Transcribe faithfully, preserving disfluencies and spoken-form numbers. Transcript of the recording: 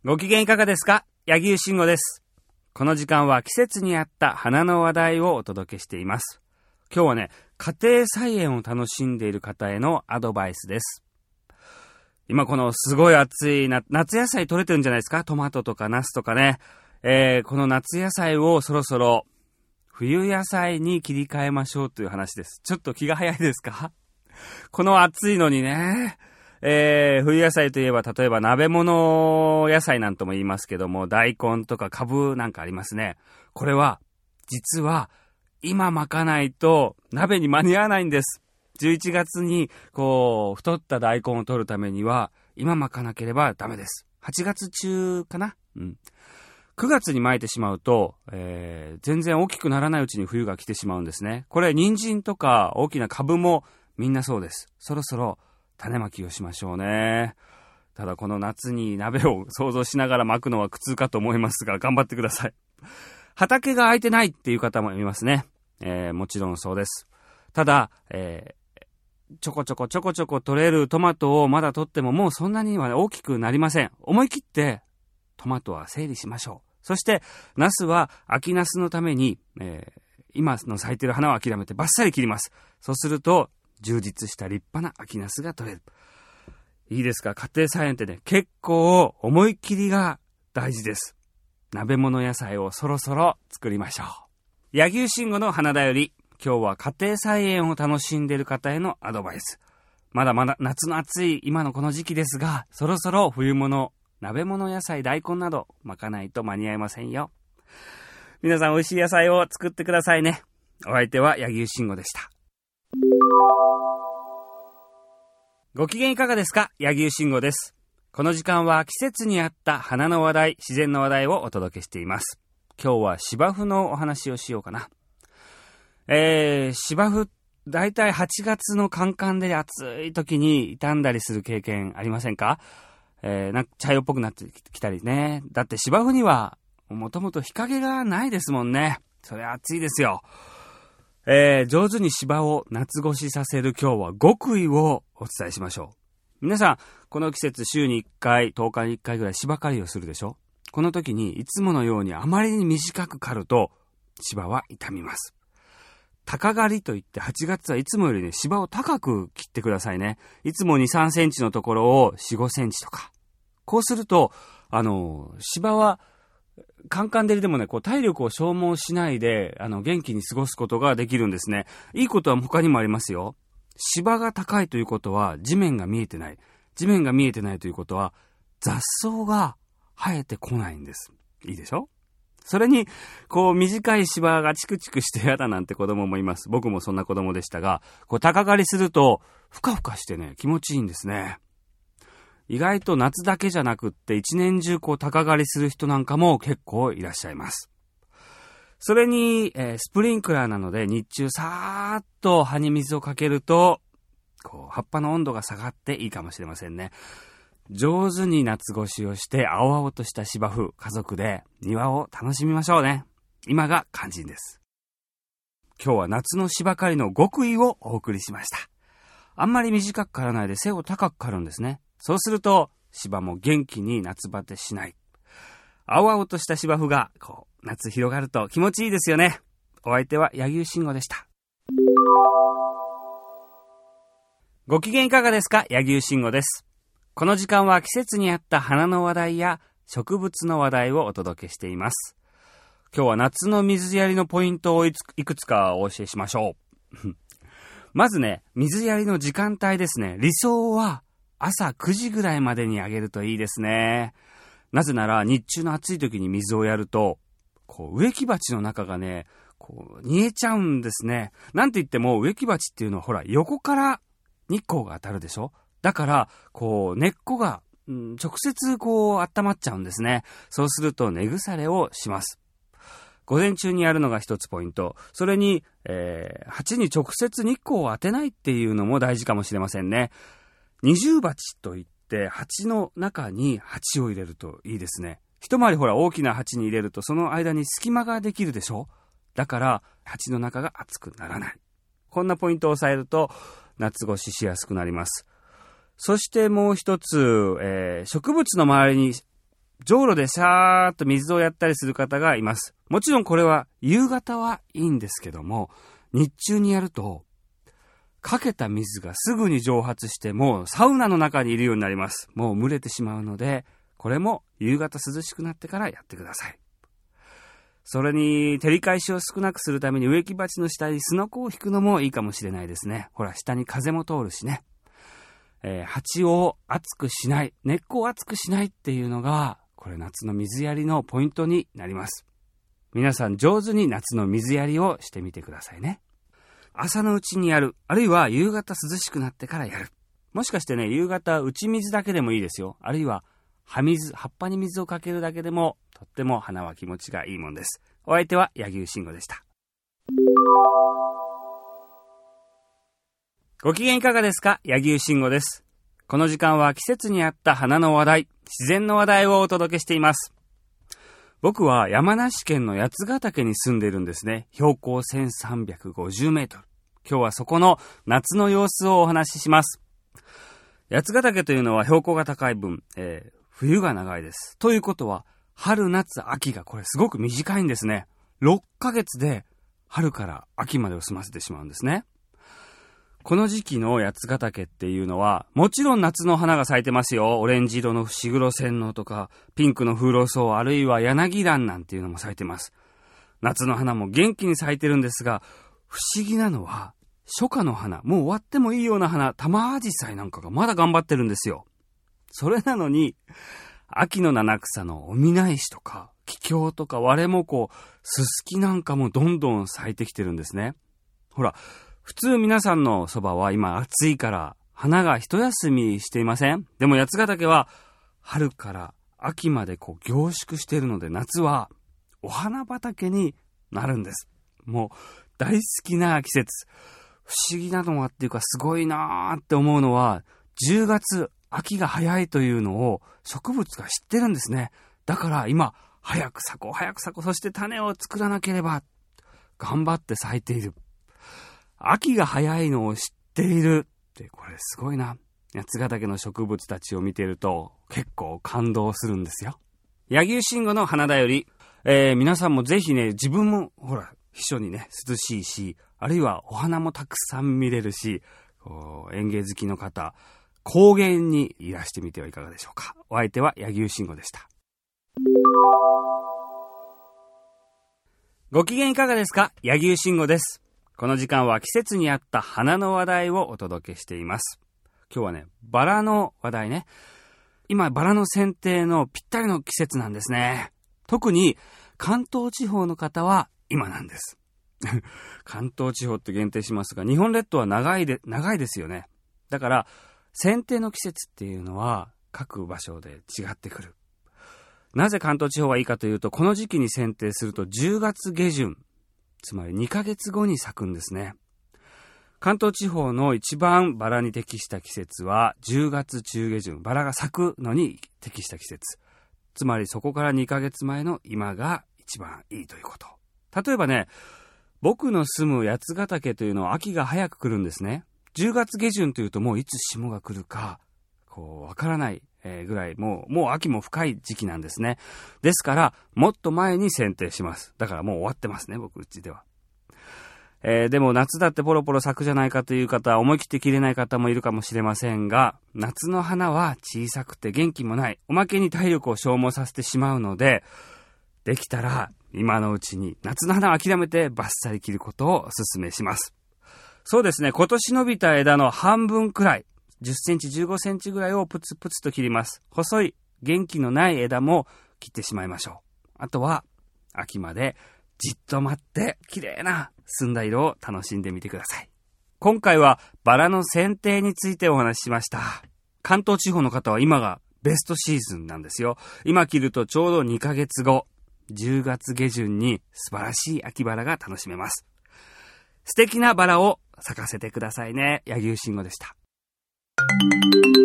ご機嫌いかがですか？柳生慎吾です。この時間は季節に合った花の話題をお届けしています。今日はね、家庭菜園を楽しんでいる方へのアドバイスです。今このすごい暑いな夏野菜取れてるんじゃないですか？トマトとかナスとかね、えー、この夏野菜をそろそろ冬野菜に切り替えましょうという話です。ちょっと気が早いですか？この暑いのにね、えー、冬野菜といえば例えば鍋物野菜なんとも言いますけども、大根とかカブなんかありますね。これは実は今巻かないと鍋に間に合わないんです。じゅういちがつにこう太った大根を取るためには今巻かなければダメです。はちがつ中かな、うん、くがつに巻いてしまうと、えー、全然大きくならないうちに冬が来てしまうんですね。これ人参とか大きなカブもみんなそうです。そろそろ種まきをしましょうね。ただこの夏に鍋を想像しながら巻くのは苦痛かと思いますが、頑張ってください。畑が空いてないっていう方もいますね。えー、もちろんそうです。ただ、えー、ちょこちょこちょこちょこ取れるトマトをまだ取ってももうそんなには大きくなりません。思い切ってトマトは整理しましょう。そしてナスは秋ナスのために、えー、今の咲いてる花を諦めてバッサリ切ります。そうすると充実した立派な秋ナスが取れる。いいですか？家庭菜園ってね、結構思い切りが大事です。鍋物野菜をそろそろ作りましょう。柳生慎吾の花だより、今日は家庭菜園を楽しんでいる方へのアドバイス。まだまだ夏の暑い今のこの時期ですが、そろそろ冬物、鍋物野菜、大根など巻かないと間に合いませんよ。皆さん美味しい野菜を作ってくださいね。お相手は柳生慎吾でした。ご機嫌いかがですか？柳生慎吾です。この時間は季節に合った花の話題、自然の話題をお届けしています。今日は芝生のお話をしようかな。えー、芝生、だいたいはちがつのカンカンで暑い時に傷んだりする経験ありませんか？えー、なんか茶色っぽくなってきたりね。だって芝生にはもともと日陰がないですもんね。それ暑いですよ。えー、上手に芝を夏越しさせる今日は極意をお伝えしましょう。皆さん、この季節週にいっかい、とおかにいっかいぐらい芝刈りをするでしょ？この時にいつものようにあまりに短く刈ると芝は傷みます。高刈りといってはちがつはいつもよりね、芝を高く切ってくださいね。いつもに、さんセンチのところをよん、ごセンチとか。こうすると、あの、芝はカンカン照りでもね、こう体力を消耗しないで、あの、元気に過ごすことができるんですね。いいことは他にもありますよ。芝が高いということは、地面が見えてない。地面が見えてないということは、雑草が生えてこないんです。いいでしょ？それに、こう、短い芝がチクチクしてやだなんて子供もいます。僕もそんな子供でしたが、こう、高刈りすると、ふかふかしてね、気持ちいいんですね。意外と夏だけじゃなくって一年中こう高刈りする人なんかも結構いらっしゃいます。それに、えー、スプリンクラーなので日中さーっと葉に水をかけるとこう葉っぱの温度が下がっていいかもしれませんね。上手に夏越しをして青々とした芝生、家族で庭を楽しみましょうね。今が肝心です。今日は夏の芝刈りの極意をお送りしました。あんまり短く刈らないで背を高く刈るんですね。そうすると芝も元気に夏バテしない。青々とした芝生がこう夏広がると気持ちいいですよね。お相手は柳生慎吾でした。ご機嫌いかがですか？柳生慎吾です。この時間は季節に合った花の話題や植物の話題をお届けしています。今日は夏の水やりのポイントをいくつかお教えしましょう。まずね、水やりの時間帯ですね。理想は朝くじぐらいまでにあげるといいですね。なぜなら日中の暑い時に水をやると、こう植木鉢の中がね、こう煮えちゃうんですね。なんて言っても植木鉢っていうのはほら横から日光が当たるでしょ。だからこう根っこが、うん、直接こう温まっちゃうんですね。そうすると根腐れをします。午前中にやるのが一つポイント。それに、えー、鉢に直接日光を当てないっていうのも大事かもしれませんね。二重鉢といって鉢の中に鉢を入れるといいですね。一回りほら大きな鉢に入れるとその間に隙間ができるでしょ。だから鉢の中が熱くならない。こんなポイントを押さえると夏越ししやすくなります。そしてもう一つ、えー、植物の周りにじょうろでシャーっと水をやったりする方がいます。もちろんこれは夕方はいいんですけども、日中にやると、かけた水がすぐに蒸発して、もうサウナの中にいるようになります。もう蒸れてしまうので、これも夕方涼しくなってからやってください。それに、照り返しを少なくするために植木鉢の下にすのこを引くのもいいかもしれないですね。ほら、下に風も通るしね。えー、鉢を熱くしない、根っこを熱くしないっていうのが、これ夏の水やりのポイントになります。皆さん上手に夏の水やりをしてみてくださいね。朝のうちにやる、あるいは夕方涼しくなってからやる。もしかしてね、夕方打ち水だけでもいいですよ。あるいは葉水、葉っぱに水をかけるだけでもとっても花は気持ちがいいもんです。お相手は柳生慎吾でした。ご機嫌いかがですか？柳生慎吾です。この時間は季節に合った花の話題、自然の話題をお届けしています。僕は山梨県の八ヶ岳に住んでいるんですね。標高せんさんびゃくごじゅうメートル。今日はそこの夏の様子をお話しします。八ヶ岳というのは標高が高い分、えー、冬が長いです。ということは、春、夏、秋がこれすごく短いんですね。ろっかげつで春から秋までを済ませてしまうんですね。この時期の八ヶ岳っていうのは、もちろん夏の花が咲いてますよ。オレンジ色の伏黒仙のとか、ピンクの風呂草、あるいは柳蘭なんていうのも咲いてます。夏の花も元気に咲いてるんですが、不思議なのは、初夏の花、もう終わってもいいような花、玉アジサイなんかがまだ頑張ってるんですよ。それなのに、秋の七草のおみな石とか、桔梗とか割れもこう、ススキなんかもどんどん咲いてきてるんですね。ほら、普通皆さんのそばは今暑いから花が一休みしていません？でも八ヶ岳は春から秋までこう凝縮しているので、夏はお花畑になるんです。もう大好きな季節。不思議なのはっていうかすごいなーって思うのは、じゅうがつ秋が早いというのを植物が知ってるんですね。だから今早く咲こう早く咲こう、そして種を作らなければ頑張って咲いている。秋が早いのを知っているって、これすごいな。八ヶ岳の植物たちを見ていると結構感動するんですよ。柳生慎吾の花だより、えー、皆さんもぜひね、自分もほら秘書にね涼しいし、あるいはお花もたくさん見れるし、こう園芸好きの方、高原にいらしてみてはいかがでしょうか。お相手は柳生慎吾でした。ご機嫌いかがですか？柳生慎吾です。この時間は季節に合った花の話題をお届けしています。今日はね、バラの話題ね。今、バラの剪定のぴったりの季節なんですね。特に関東地方の方は今なんです。関東地方って限定しますが、日本列島は長いで、長いですよね。だから、剪定の季節っていうのは各場所で違ってくる。なぜ関東地方はいいかというと、この時期に剪定するとじゅうがつげじゅん、つまりにかげつごに咲くんですね。関東地方の一番バラに適した季節はじゅうがつちゅうげじゅん、バラが咲くのに適した季節。つまりそこからにかげつまえの今が一番いいということ。例えばね、僕の住む八ヶ岳というのは秋が早く来るんですね。じゅうがつげじゅんというともういつ霜が来るかこうわからないぐらい、もうもう秋も深い時期なんですね。ですからもっと前に剪定します。だからもう終わってますね、僕うちでは。えー、でも夏だってポロポロ咲くじゃないかという方、思い切って切れない方もいるかもしれませんが、夏の花は小さくて元気もない、おまけに体力を消耗させてしまうので、できたら今のうちに夏の花を諦めてバッサリ切ることをお勧めします。そうですね、今年伸びた枝の半分くらい、じゅっセンチ、じゅうごセンチぐらいをプツプツと切ります。細い元気のない枝も切ってしまいましょう。あとは秋までじっと待って綺麗な澄んだ色を楽しんでみてください。今回はバラの剪定についてお話ししました。関東地方の方は今がベストシーズンなんですよ。今切るとちょうどにかげつご、じゅうがつげじゅんに素晴らしい秋バラが楽しめます。素敵なバラを咲かせてくださいね。柳生慎吾でした。